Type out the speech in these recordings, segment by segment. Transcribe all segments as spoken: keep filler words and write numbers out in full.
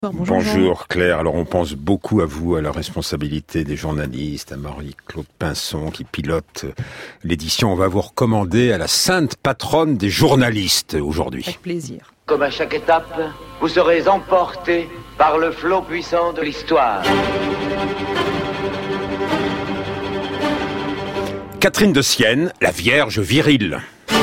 Bonjour, Bonjour Claire, alors on pense beaucoup à vous, à la responsabilité des journalistes, à Marie-Claude Pinson qui pilote l'édition. On va vous recommander à la sainte patronne des journalistes aujourd'hui. Avec plaisir. Comme à chaque étape, vous serez emportés par le flot puissant de l'histoire. Catherine de Sienne, la Vierge virile.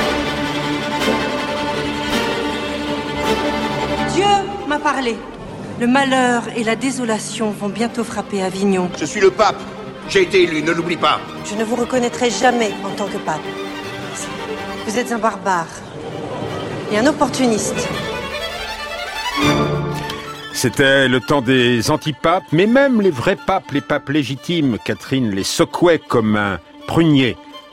Dieu m'a parlé. Le malheur et la désolation vont bientôt frapper Avignon. Je suis le pape. J'ai été élu, ne l'oublie pas. Je ne vous reconnaîtrai jamais en tant que pape. Vous êtes un barbare et un opportuniste. C'était le temps des antipapes, mais même les vrais papes, les papes légitimes, Catherine les secouait comme un prunier.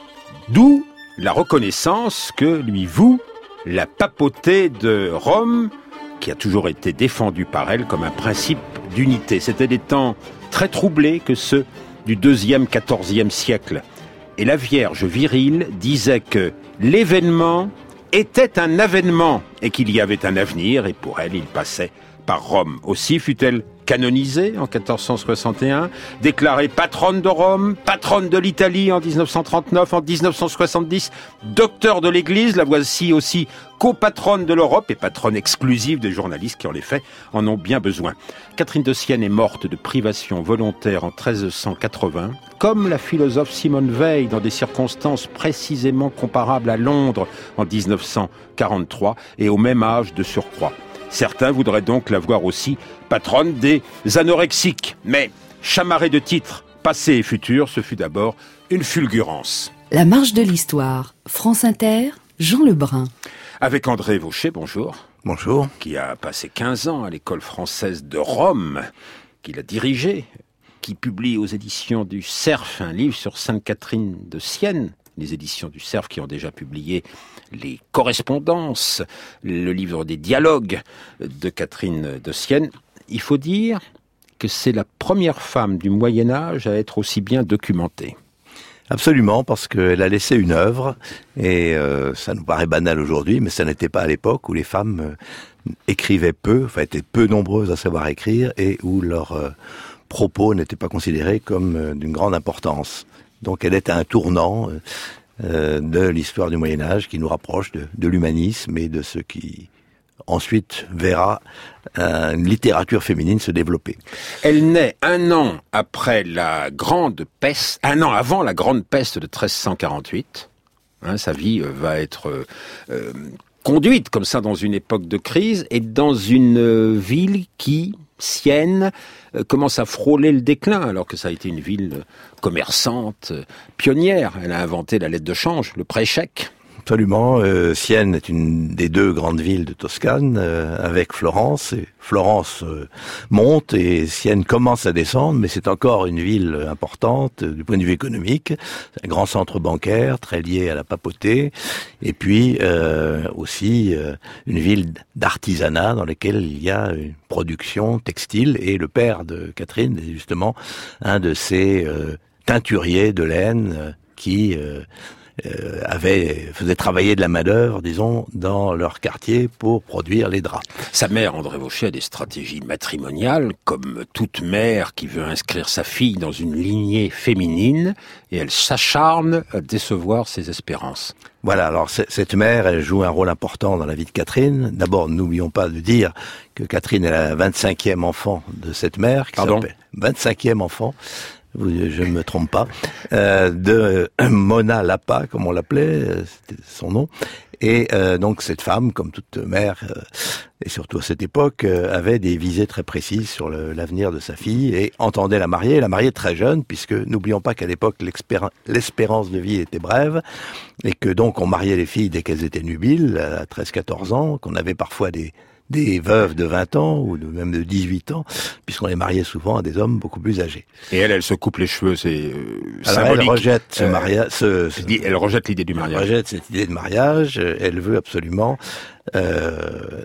D'où la reconnaissance que lui voue la papauté de Rome, qui a toujours été défendu par elle comme un principe d'unité. C'était des temps très troublés que ceux du deuxième, quatorzième siècle. Et la Vierge virile disait que l'événement était un avènement et qu'il y avait un avenir, et pour elle, il passait par Rome. Aussi fut-elle canonisée en quatorze cent soixante et un, déclarée patronne de Rome, patronne de l'Italie en dix-neuf cent trente-neuf, en dix-neuf cent soixante-dix, docteur de l'Église, la voici aussi copatronne de l'Europe et patronne exclusive des journalistes qui, en effet, en ont bien besoin. Catherine de Sienne est morte de privation volontaire en treize cent quatre-vingts, comme la philosophe Simone Veil, dans des circonstances précisément comparables à Londres en dix-neuf cent quarante-trois, et au même âge de surcroît. Certains voudraient donc la voir aussi patronne des anorexiques. Mais chamarrée de titres passés et futurs, ce fut d'abord une fulgurance. La marche de l'histoire, France Inter, Jean Lebrun. Avec André Vaucher, bonjour. Bonjour. Qui a passé quinze ans à l'école française de Rome, qu'il a dirigée, qui publie aux éditions du Cerf un livre sur Sainte Catherine de Sienne. Les éditions du Cerf qui ont déjà publié les correspondances, le livre des dialogues de Catherine de Sienne. Il faut dire que c'est la première femme du Moyen-Âge à être aussi bien documentée. Absolument, parce qu'elle a laissé une œuvre, et euh, ça nous paraît banal aujourd'hui, mais ça n'était pas à l'époque où les femmes euh, écrivaient peu, enfin étaient peu nombreuses à savoir écrire, et où leurs euh, propos n'étaient pas considérés comme euh, d'une grande importance. Donc elle est à un tournant euh, de l'histoire du Moyen-Âge qui nous rapproche de, de l'humanisme et de ce qui ensuite verra euh, une littérature féminine se développer. Elle naît un an après la grande peste, un an avant la grande peste de treize cent quarante-huit. Hein, sa vie euh, va être euh, euh, conduite comme ça dans une époque de crise et dans une euh, ville qui, Sienne, euh, commence à frôler le déclin, alors que ça a été une ville euh, commerçante, euh, pionnière. Elle a inventé la lettre de change, le prêt-chèque. Absolument. Euh, Sienne est une des deux grandes villes de Toscane, euh, avec Florence. Et Florence euh, monte et Sienne commence à descendre, mais c'est encore une ville importante euh, du point de vue économique. C'est un grand centre bancaire, très lié à la papauté. Et puis euh, aussi euh, une ville d'artisanat dans laquelle il y a une production textile. Et le père de Catherine est justement un de ces euh, teinturiers de laine euh, qui... Euh, Euh, avait, faisait travailler de la main-d'œuvre, disons, dans leur quartier pour produire les draps. Sa mère, André Vaucher, a des stratégies matrimoniales, comme toute mère qui veut inscrire sa fille dans une lignée féminine, et elle s'acharne à décevoir ses espérances. Voilà, alors cette mère, elle joue un rôle important dans la vie de Catherine. D'abord, n'oublions pas de dire que Catherine est la vingt-cinquième enfant de cette mère, qui Pardon s'appelle vingt-cinquième enfant. Je ne me trompe pas, euh, de Mona Lapa, comme on l'appelait, c'était son nom. Et euh, donc cette femme, comme toute mère, euh, et surtout à cette époque, euh, avait des visées très précises sur le, l'avenir de sa fille et entendait la marier, la marier très jeune, puisque n'oublions pas qu'à l'époque l'espérance de vie était brève, et que donc on mariait les filles dès qu'elles étaient nubiles, à treize quatorze ans, qu'on avait parfois des... des veuves de vingt ans ou de, même de dix-huit ans, puisqu'on les mariait souvent à des hommes beaucoup plus âgés. Et elle, elle se coupe les cheveux, c'est euh, Alors symbolique. Elle rejette ce euh, mariage. Ce, ce, elle rejette l'idée du mariage. Elle rejette cette idée de mariage. Elle veut absolument euh,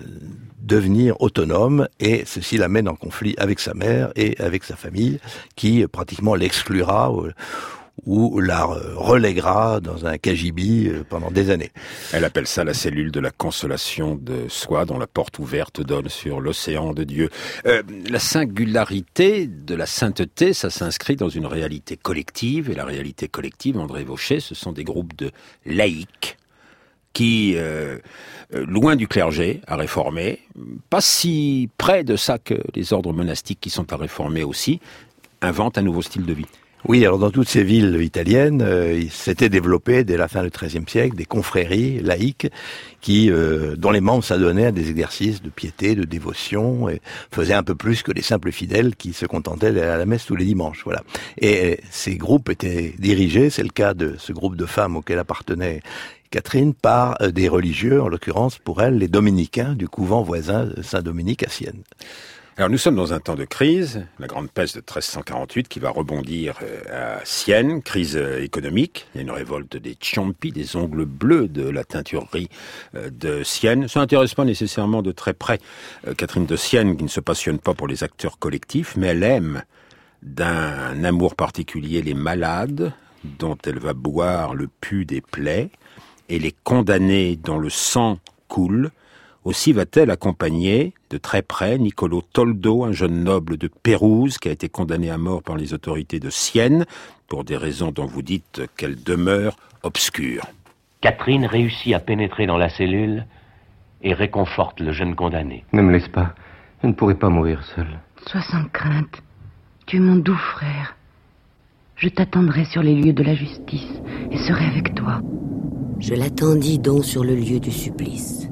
devenir autonome, et ceci la mène en conflit avec sa mère et avec sa famille, qui pratiquement l'exclura au, ou la relèguera dans un cagibi pendant des années. Elle appelle ça la cellule de la consolation de soi, dont la porte ouverte donne sur l'océan de Dieu. Euh, la singularité de la sainteté, ça s'inscrit dans une réalité collective, et la réalité collective, André Vauchet, ce sont des groupes de laïcs qui, euh, loin du clergé à réformer, pas si près de ça que les ordres monastiques qui sont à réformer aussi, inventent un nouveau style de vie. Oui, alors dans toutes ces villes italiennes, euh, il s'était développé dès la fin du treizième siècle des confréries laïques qui, euh, dont les membres s'adonnaient à des exercices de piété, de dévotion, et faisaient un peu plus que les simples fidèles qui se contentaient d'aller à la messe tous les dimanches. Voilà. Et ces groupes étaient dirigés, c'est le cas de ce groupe de femmes auquel appartenait Catherine, par des religieux, en l'occurrence pour elle les dominicains du couvent voisin de Saint-Dominique à Sienne. Alors nous sommes dans un temps de crise, la grande peste de treize cent quarante-huit qui va rebondir à Sienne, crise économique. Il y a une révolte des Ciompi, des ongles bleus de la teinturerie de Sienne. Ça n'intéresse pas nécessairement de très près Catherine de Sienne, qui ne se passionne pas pour les acteurs collectifs, mais elle aime d'un amour particulier les malades, dont elle va boire le pu des plaies, et les condamnés dont le sang coule. Aussi va-t-elle accompagner de très près Niccolo Toldo, un jeune noble de Pérouse qui a été condamné à mort par les autorités de Sienne pour des raisons dont vous dites qu'elles demeurent obscures. Catherine réussit à pénétrer dans la cellule et réconforte le jeune condamné. Ne me laisse pas, je ne pourrai pas mourir seul. Sois sans crainte, tu es mon doux frère. Je t'attendrai sur les lieux de la justice et serai avec toi. Je l'attendis donc sur le lieu du supplice.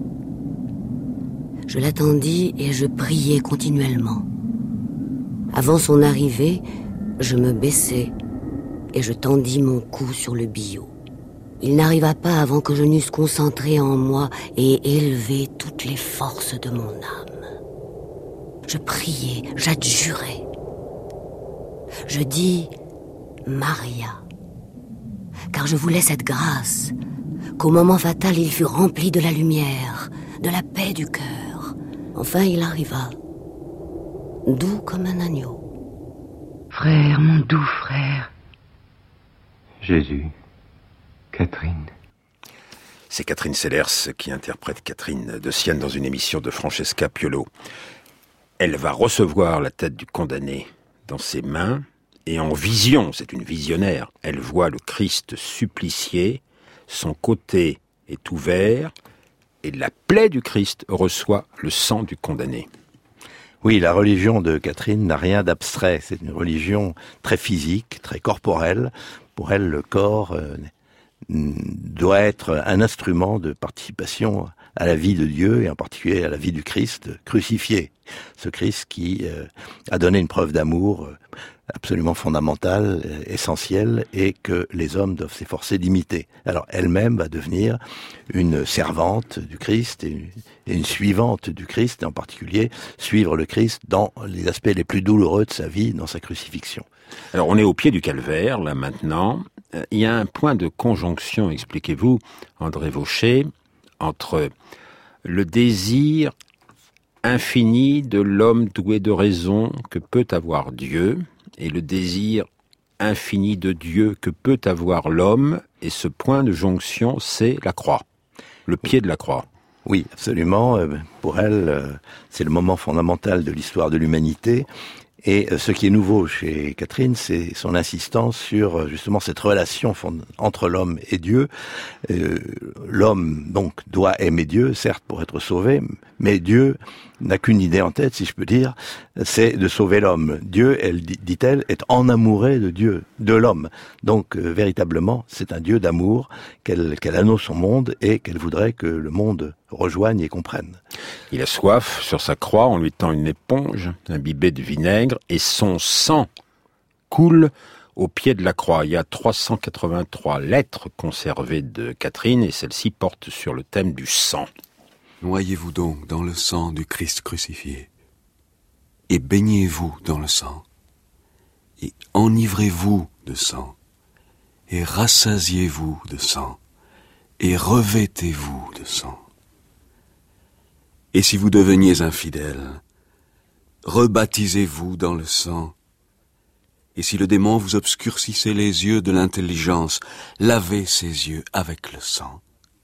Je l'attendis et je priais continuellement. Avant son arrivée, je me baissai et je tendis mon cou sur le billot. Il n'arriva pas avant que je n'eusse concentré en moi et élevé toutes les forces de mon âme. Je priais, j'adjurais. Je dis Maria, car je voulais cette grâce, qu'au moment fatal il fût rempli de la lumière, de la paix du cœur. Enfin, il arriva, doux comme un agneau. Frère, mon doux frère. Jésus, Catherine. C'est Catherine Sellers qui interprète Catherine de Sienne dans une émission de Francesca Piolo. Elle va recevoir la tête du condamné dans ses mains, et en vision, c'est une visionnaire, elle voit le Christ supplicié, son côté est ouvert, et la plaie du Christ reçoit le sang du condamné. Oui, la religion de Catherine n'a rien d'abstrait. C'est une religion très physique, très corporelle. Pour elle, le corps euh, doit être un instrument de participation à la vie de Dieu, et en particulier à la vie du Christ crucifié. Ce Christ qui euh, a donné une preuve d'amour euh, absolument fondamentale, euh, essentielle, et que les hommes doivent s'efforcer d'imiter. Alors elle-même va devenir une servante du Christ et une, et une suivante du Christ, et en particulier suivre le Christ dans les aspects les plus douloureux de sa vie, dans sa crucifixion. Alors on est au pied du calvaire, là maintenant. Euh, il y a un point de conjonction, expliquez-vous, André Vauchet, entre le désir infini de l'homme doué de raison que peut avoir Dieu, et le désir infini de Dieu que peut avoir l'homme, et ce point de jonction, c'est la croix, le pied de la croix. Oui, absolument. Pour elle, c'est le moment fondamental de l'histoire de l'humanité. Et ce qui est nouveau chez Catherine, c'est son insistance sur justement cette relation entre l'homme et Dieu. Euh, l'homme, donc, doit aimer Dieu, certes, pour être sauvé, mais Dieu n'a qu'une idée en tête, si je peux dire, c'est de sauver l'homme. Dieu, elle dit-elle, est enamouré de Dieu, de l'homme. Donc, euh, véritablement, c'est un Dieu d'amour qu'elle, qu'elle annonce au monde et qu'elle voudrait que le monde rejoigne et comprenne. Il a soif, sur sa croix, on lui tend une éponge imbibée de vinaigre, et son sang coule au pied de la croix. Il y a trois cent quatre-vingt-trois lettres conservées de Catherine, et celle-ci porte sur le thème du sang. Noyez-vous donc dans le sang du Christ crucifié, et baignez-vous dans le sang, et enivrez-vous de sang, et rassasiez-vous de sang, et revêtez-vous de sang. Et si vous deveniez infidèles, rebaptisez-vous dans le sang, Et si le démon vous obscurcissait les yeux de l'intelligence, lavez ces yeux avec le sang.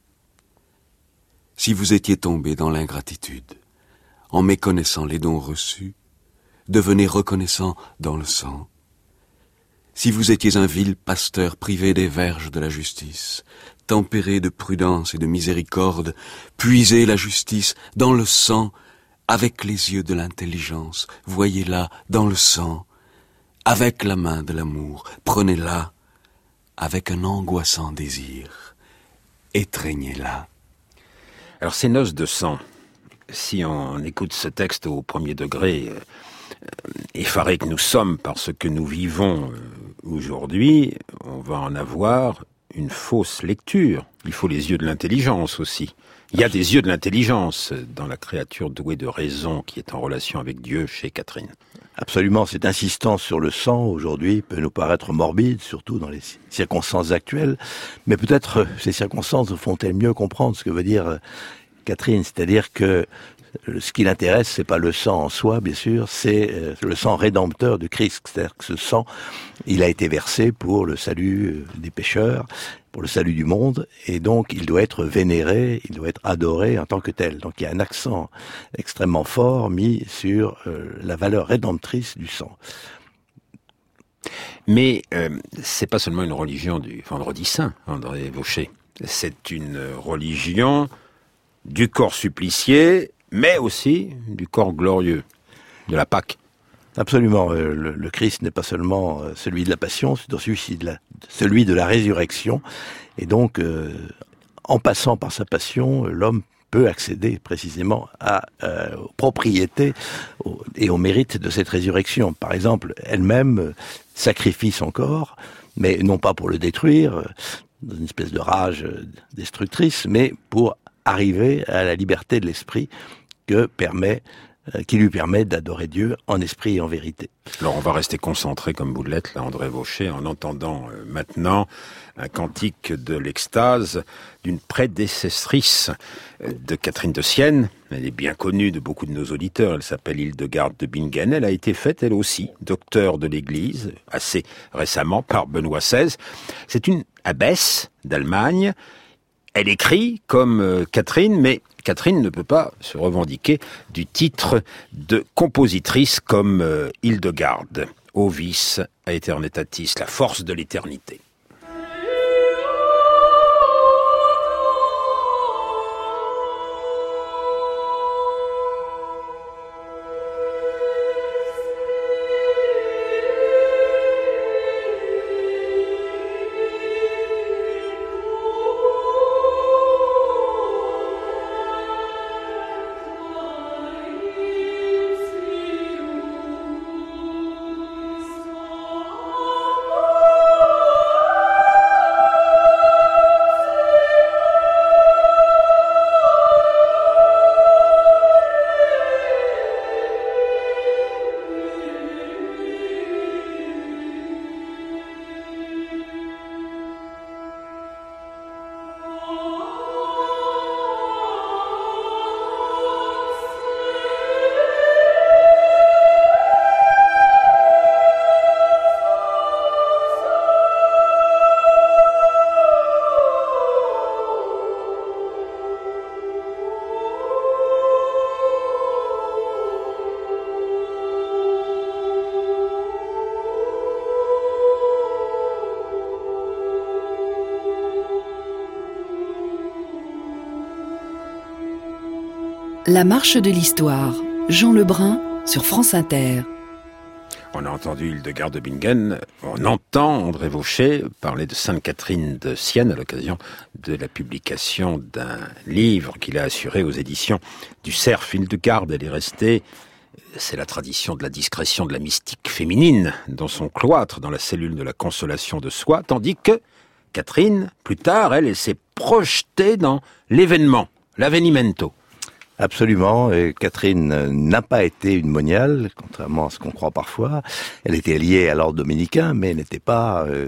Si vous étiez tombé dans l'ingratitude, en méconnaissant les dons reçus, devenez reconnaissant dans le sang. Si vous étiez un vil pasteur privé des verges de la justice, tempéré de prudence et de miséricorde, puisez la justice dans le sang, avec les yeux de l'intelligence, voyez-la dans le sang, avec la main de l'amour, prenez-la, avec un angoissant désir, étreignez-la. Alors ces noces de sang, si on écoute ce texte au premier degré, euh, effarés que nous sommes par ce que nous vivons euh, aujourd'hui, on va en avoir une fausse lecture. Il faut les yeux de l'intelligence aussi. Il y a des yeux de l'intelligence dans la créature douée de raison qui est en relation avec Dieu chez Catherine. Absolument, cette insistance sur le sang aujourd'hui peut nous paraître morbide, surtout dans les circonstances actuelles, mais peut-être ces circonstances font-elles mieux comprendre ce que veut dire Catherine, c'est-à-dire que ce qui l'intéresse, c'est pas le sang en soi, bien sûr, c'est le sang rédempteur de Christ. C'est-à-dire que ce sang, il a été versé pour le salut des pécheurs, pour le salut du monde, et donc il doit être vénéré, il doit être adoré en tant que tel. Donc il y a un accent extrêmement fort mis sur euh, la valeur rédemptrice du sang. Mais euh, c'est pas seulement une religion du Vendredi Saint, André Vauchet. C'est une religion du corps supplicié, mais aussi du corps glorieux, de la Pâque. Absolument. Le, le Christ n'est pas seulement celui de la passion, c'est aussi de la, celui de la résurrection. Et donc, euh, en passant par sa passion, l'homme peut accéder précisément à, euh, aux propriétés aux, et aux mérites de cette résurrection. Par exemple, elle-même sacrifie son corps, mais non pas pour le détruire, dans une espèce de rage destructrice, mais pour arriver à la liberté de l'esprit que permet, euh, qui lui permet d'adorer Dieu en esprit et en vérité. Alors on va rester concentré comme vous l'êtes là, André Vauchet, en entendant euh, maintenant un cantique de l'extase d'une prédécessrice euh, de Catherine de Sienne. Elle est bien connue de beaucoup de nos auditeurs, elle s'appelle Hildegarde de Bingen. Elle a été faite, elle aussi, docteur de l'Église, assez récemment, par Benoît seize. C'est une abbesse d'Allemagne. Elle écrit comme euh, Catherine, mais Catherine ne peut pas se revendiquer du titre de compositrice comme euh, Hildegarde. Ovis aeternitatis, la force de l'éternité. La marche de l'histoire, Jean Lebrun sur France Inter. On a entendu Hildegarde de Bingen, on entend André Vauchet parler de Sainte Catherine de Sienne à l'occasion de la publication d'un livre qu'il a assuré aux éditions du Cerf. Hildegarde, elle est restée, c'est la tradition de la discrétion de la mystique féminine dans son cloître, dans la cellule de la consolation de soi, tandis que Catherine, plus tard, elle, elle s'est projetée dans l'événement, l'avvenimento. Absolument, et Catherine n'a pas été une moniale, contrairement à ce qu'on croit parfois. Elle était liée à l'ordre dominicain, mais n'était pas euh,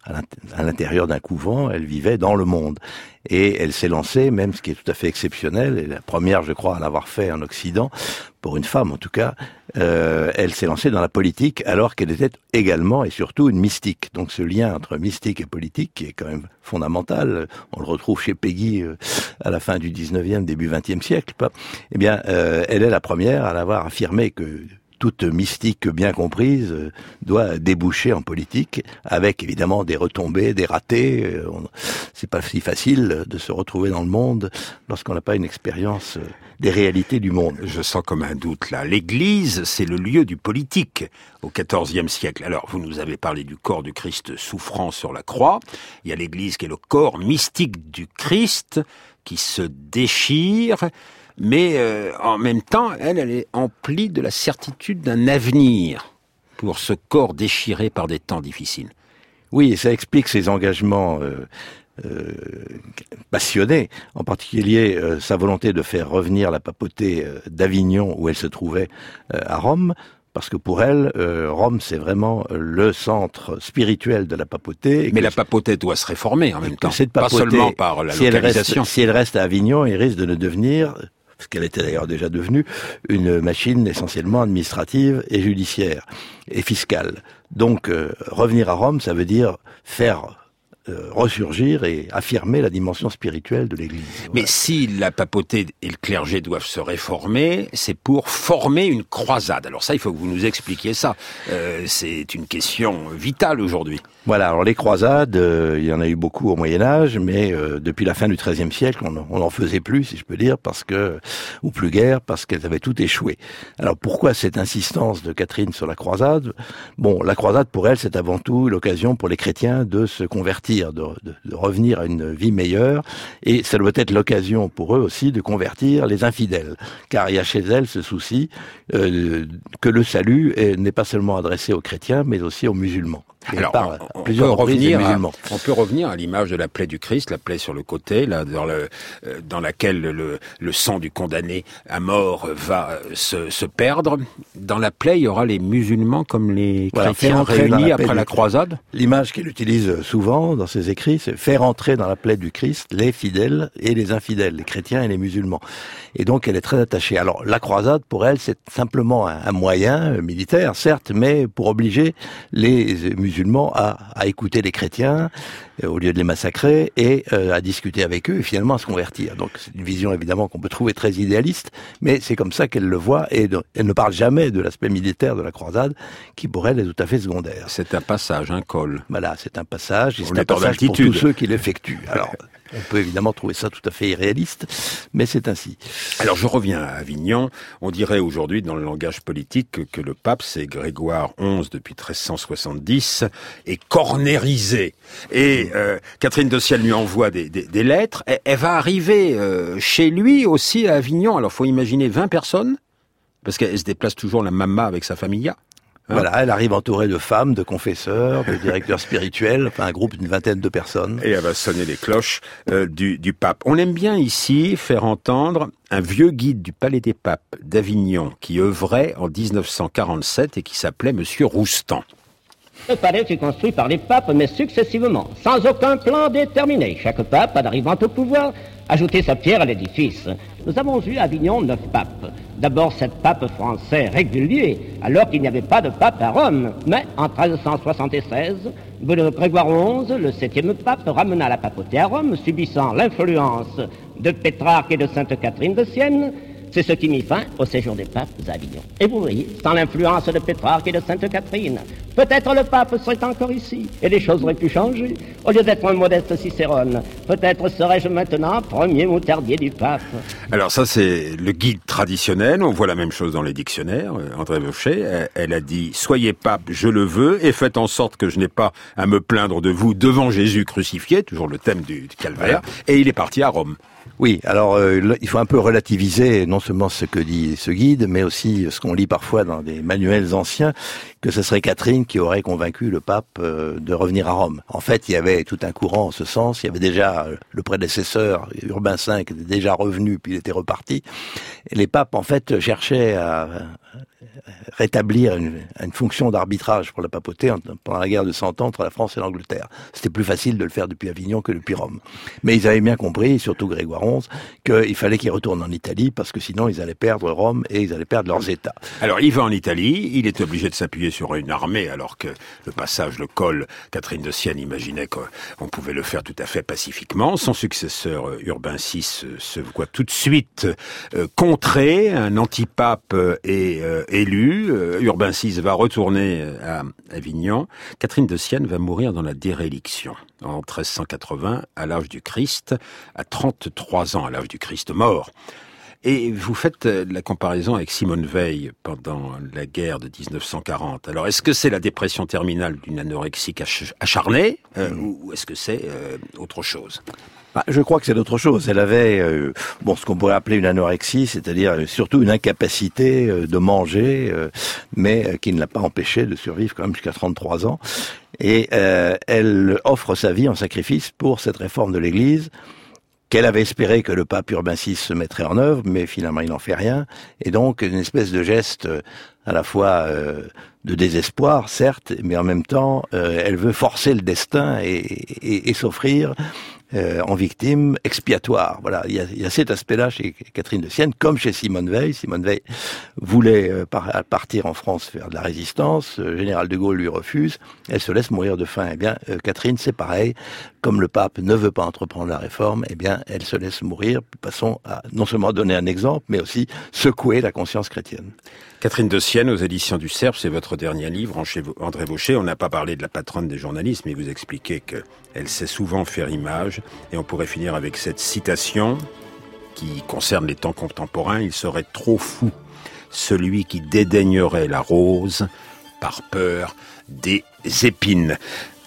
à l'intérieur d'un couvent, elle vivait dans le monde. Et elle s'est lancée, même ce qui est tout à fait exceptionnel, et la première, je crois, à l'avoir fait en Occident, pour une femme en tout cas, euh, elle s'est lancée dans la politique alors qu'elle était également et surtout une mystique. Donc ce lien entre mystique et politique qui est quand même fondamental, on le retrouve chez Peggy euh, à la fin du dix-neuvième, début vingtième siècle, pas. Eh bien, euh, elle est la première à l'avoir affirmé que toute mystique bien comprise euh, doit déboucher en politique, avec évidemment des retombées, des ratés. Euh, on, c'est pas si facile de se retrouver dans le monde lorsqu'on n'a pas une expérience euh, des réalités du monde. Je sens comme un doute là. L'Église, c'est le lieu du politique au quatorzième siècle. Alors, vous nous avez parlé du corps du Christ souffrant sur la croix. Il y a l'Église qui est le corps mystique du Christ qui se déchire. Mais euh, en même temps, elle, elle est emplie de la certitude d'un avenir pour ce corps déchiré par des temps difficiles. Oui, et ça explique ses engagements euh, euh, passionnés, en particulier euh, sa volonté de faire revenir la papauté euh, d'Avignon, où elle se trouvait, euh, à Rome, parce que pour elle, euh, Rome, c'est vraiment le centre spirituel de la papauté. Mais la papauté doit se réformer en même temps, cette papauté, pas seulement par la si localisation. Elle reste, si elle reste à Avignon, elle risque de ne devenir, ce qu'elle était d'ailleurs déjà devenue, une machine essentiellement administrative et judiciaire et fiscale. Donc, euh, revenir à Rome, ça veut dire faire euh, ressurgir et affirmer la dimension spirituelle de l'Église. Mais voilà. Si la papauté et le clergé doivent se réformer, c'est pour former une croisade. Alors ça, il faut que vous nous expliquiez ça. Euh, c'est une question vitale aujourd'hui. Voilà, alors les croisades, euh, il y en a eu beaucoup au Moyen-Âge, mais euh, depuis la fin du treizième siècle, on n'en faisait plus, si je peux dire, parce que, ou plus guère, parce qu'elles avaient toutes échoué. Alors pourquoi cette insistance de Catherine sur la croisade? Bon, la croisade, pour elle, c'est avant tout l'occasion pour les chrétiens de se convertir, de, de, de revenir à une vie meilleure, et ça doit être l'occasion pour eux aussi de convertir les infidèles, car il y a chez elle ce souci euh, que le salut est, n'est pas seulement adressé aux chrétiens, mais aussi aux musulmans. Alors, par, on, on, peut revenir à, on peut revenir à l'image de la plaie du Christ, la plaie sur le côté, là, dans, le, euh, dans laquelle le, le sang du condamné à mort va se, se perdre. Dans la plaie, il y aura les musulmans comme les voilà, chrétiens réunis la après la croisade. L'image qu'il utilise souvent dans ses écrits, c'est faire entrer dans la plaie du Christ les fidèles et les infidèles, les chrétiens et les musulmans. Et donc, elle est très attachée. Alors, la croisade, pour elle, c'est simplement un, un moyen militaire, certes, mais pour obliger les musulmans musulmans à, à écouter les chrétiens euh, au lieu de les massacrer et euh, à discuter avec eux et finalement à se convertir. Donc c'est une vision évidemment qu'on peut trouver très idéaliste, mais c'est comme ça qu'elle le voit et de, elle ne parle jamais de l'aspect militaire de la croisade qui pour elle est tout à fait secondaire. C'est un passage, un col. Voilà, c'est un passage et c'est un passage pour tous ceux qui l'effectuent. Alors on peut évidemment trouver ça tout à fait irréaliste, mais c'est ainsi. Alors je reviens à Avignon. On dirait aujourd'hui dans le langage politique que, que le pape, c'est Grégoire onze depuis treize cent soixante-dix, est cornérisé. Et euh, Catherine de Sienne lui envoie des, des, des lettres. Elle, elle va arriver euh, chez lui aussi à Avignon. Alors faut imaginer vingt personnes, parce qu'elle se déplace toujours la mama avec sa familla. Hein voilà, elle arrive entourée de femmes, de confesseurs, de directeurs spirituels, enfin un groupe d'une vingtaine de personnes. Et elle va sonner les cloches euh, du, du pape. On aime bien ici faire entendre un vieux guide du Palais des Papes d'Avignon qui œuvrait en dix-neuf cent quarante-sept et qui s'appelait Monsieur Roustan. Le palais fut construit par les papes, mais successivement, sans aucun plan déterminé. Chaque pape, en arrivant au pouvoir, ajoutait sa pierre à l'édifice. Nous avons eu à Avignon neuf papes. D'abord sept papes français réguliers, alors qu'il n'y avait pas de pape à Rome. Mais en treize cent soixante-seize, Grégoire onze, le septième pape, ramena la papauté à Rome, subissant l'influence de Pétrarque et de Sainte Catherine de Sienne. C'est ce qui mit fin au séjour des papes à Avignon. Et vous voyez, sans l'influence de Pétrarque et de Sainte Catherine, peut-être le pape serait encore ici, et les choses auraient pu changer. Au lieu d'être un modeste Cicérone, peut-être serais-je maintenant premier moutardier du pape. Alors ça, c'est le guide traditionnel. On voit la même chose dans les dictionnaires. André Vauchet, elle, elle a dit « Soyez pape, je le veux, et faites en sorte que je n'ai pas à me plaindre de vous devant Jésus crucifié », toujours le thème du, du calvaire, et il est parti à Rome. Oui, alors euh, il faut un peu relativiser non seulement ce que dit ce guide, mais aussi ce qu'on lit parfois dans des manuels anciens, que ce serait Catherine qui aurait convaincu le pape euh, de revenir à Rome. En fait, il y avait tout un courant en ce sens. Il y avait déjà euh, le prédécesseur, Urbain cinq, qui était déjà revenu, puis il était reparti. Et les papes, en fait, cherchaient à rétablir une, une fonction d'arbitrage pour la papauté pendant la guerre de Cent Ans entre la France et l'Angleterre. C'était plus facile de le faire depuis Avignon que depuis Rome. Mais ils avaient bien compris, surtout Grégoire onze, qu'il fallait qu'ils retournent en Italie parce que sinon ils allaient perdre Rome et ils allaient perdre leurs États. Alors il va en Italie, il est obligé de s'appuyer sur une armée alors que le passage, le col, Catherine de Sienne imaginait qu'on pouvait le faire tout à fait pacifiquement. Son successeur Urbain six se voit tout de suite euh, contré, un antipape est euh, élu, euh, Urbain six va retourner à Avignon. Catherine de Sienne va mourir dans la déréliction en treize cent quatre-vingts à l'âge du Christ, à trente-trois ans à l'âge du Christ mort. Et vous faites la comparaison avec Simone Veil pendant la guerre de dix-neuf cent quarante. Alors, est-ce que c'est la dépression terminale d'une anorexique acharnée euh, mmh. ou est-ce que c'est euh, autre chose ? Bah, je crois que c'est autre chose. Elle avait euh, bon ce qu'on pourrait appeler une anorexie, c'est-à-dire euh, surtout une incapacité euh, de manger, euh, mais euh, qui ne l'a pas empêchée de survivre quand même jusqu'à trente-trois ans. Et euh, elle offre sa vie en sacrifice pour cette réforme de l'Église, qu'elle avait espéré que le pape Urbain six se mettrait en œuvre, mais finalement il n'en fait rien. Et donc une espèce de geste à la fois euh, de désespoir, certes, mais en même temps, euh, elle veut forcer le destin et, et, et s'offrir euh, en victime expiatoire. Voilà, il y a, il y a cet aspect-là chez Catherine de Sienne, comme chez Simone Veil. Simone Veil voulait euh, par, partir en France faire de la résistance. Le général de Gaulle lui refuse. Elle se laisse mourir de faim. Eh bien, euh, Catherine, c'est pareil. Comme le pape ne veut pas entreprendre la réforme, eh bien, elle se laisse mourir. Passons à non seulement donner un exemple, mais aussi secouer la conscience chrétienne. Catherine de Sienne, aux éditions du Cerf, c'est votre dernier livre, André Vaucher. On n'a pas parlé de la patronne des journalistes, mais vous expliquez qu'elle sait souvent faire image. Et on pourrait finir avec cette citation qui concerne les temps contemporains. Il serait trop fou, celui qui dédaignerait la rose par peur des épines.